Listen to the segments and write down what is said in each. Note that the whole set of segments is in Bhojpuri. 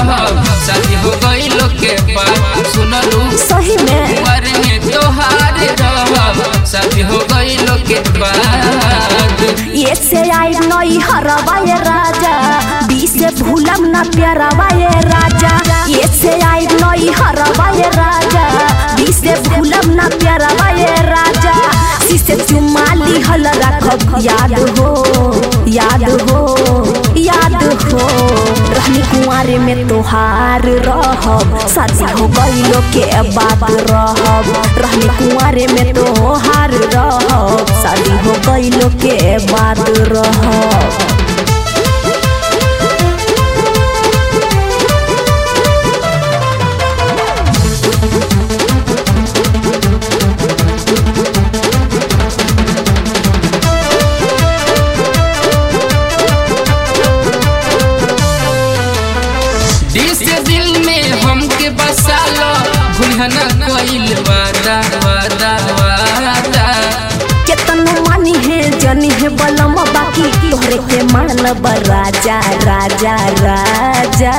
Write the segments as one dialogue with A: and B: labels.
A: रहब शादी हो गइल के बाद सुनलू
B: सही में
A: कुंवर में तोहार रहब शादी हो गइल के बाद।
B: ये से आई नई हरवाए राजा बीस से भूलम ना प्यारवाए राजा। ये से आई नई हरवाए राजा बीस से भूलम ना प्यारवाए राजा। शीशे चुमाली हल रखब याद हो याद हो याद हो। रहनी कुंवारे में तोहार रहब शादी हो गइल के बाद रहब। रहनी कुंवारे में तोहार रहब शादी हो गइल के बाद रहब।
A: दिल में हमके बसा लो भूलना कोइल वादा वादा वादा।
B: केतनो मानी है जनी है बलम बाकी तोहरे के मानब राजा राजा राजा।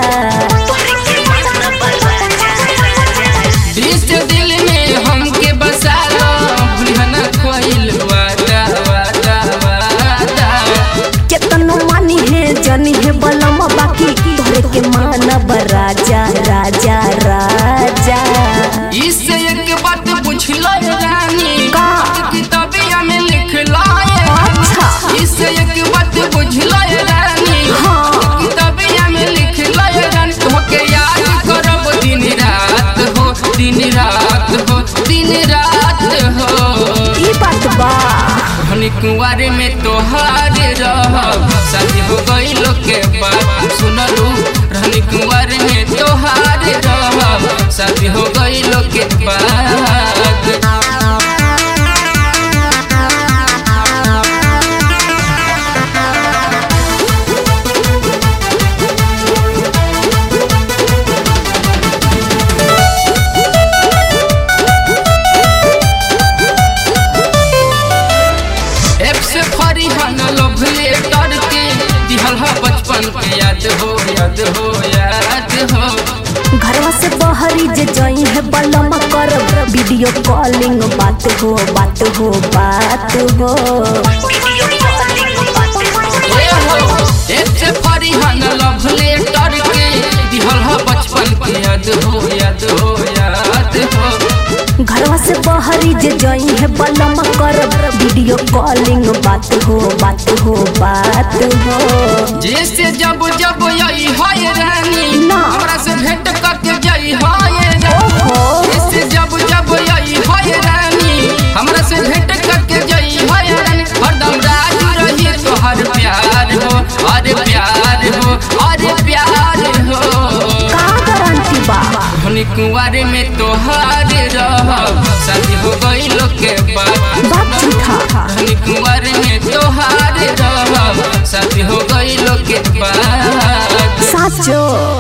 A: दिल में हमके बसा लो भूलना कोइल वादा वादा वादा।
B: केतनो मानी है जनी है बलम बाकी तोहरे के मानब राजा राजा राजा।
A: इससे एक बात पूछ लो रानी
B: का
A: किताबिया में लिख लो।
B: अच्छा
A: इससे एक बात पूछ लो रानी किताबिया में लिख लो रानी। तोहके याद करब दिन रात हो दिन रात हो दिन रात हो।
B: ई बात बा
A: हनी कुंवारे में तोहार रहब शादी हो गइल के बाद सुनलू। रहनी कुंवारे में तोहार रहब शादी हो गइल के बाद। बचपन के याद हो याद हो याद हो।
B: घरवा से बहरी जे जई है बलम करब वीडियो कॉलिंग बात हो बात हो बात हो।
A: ऐसे फरिहन लव लेटर के दिहल ह बचपन के याद हो याद हो याद हो।
B: घरवा से बहरी जे जई है बलम करब वीडियो कॉलिंग बात हो बात हो बात हो।
A: जैसे जब जब यही होए रानी
B: ना
A: हमरा से भेंट करके जाई होए रानी। जैसे जब जब यही होए रानी हमरा से भेंट करके जाई होए रानी। हरदम राज रही तोहर प्यार हो अरे प्यार हो अरे प्यार हो।
B: का गारंटी बा
A: हनी कुंवारे में तोहार रहब शादी हो गइल के बाद।
B: बात झूठा
A: हनी कुंवारे में तोहार रहब शादी हो गइल के बाद।
B: साचो।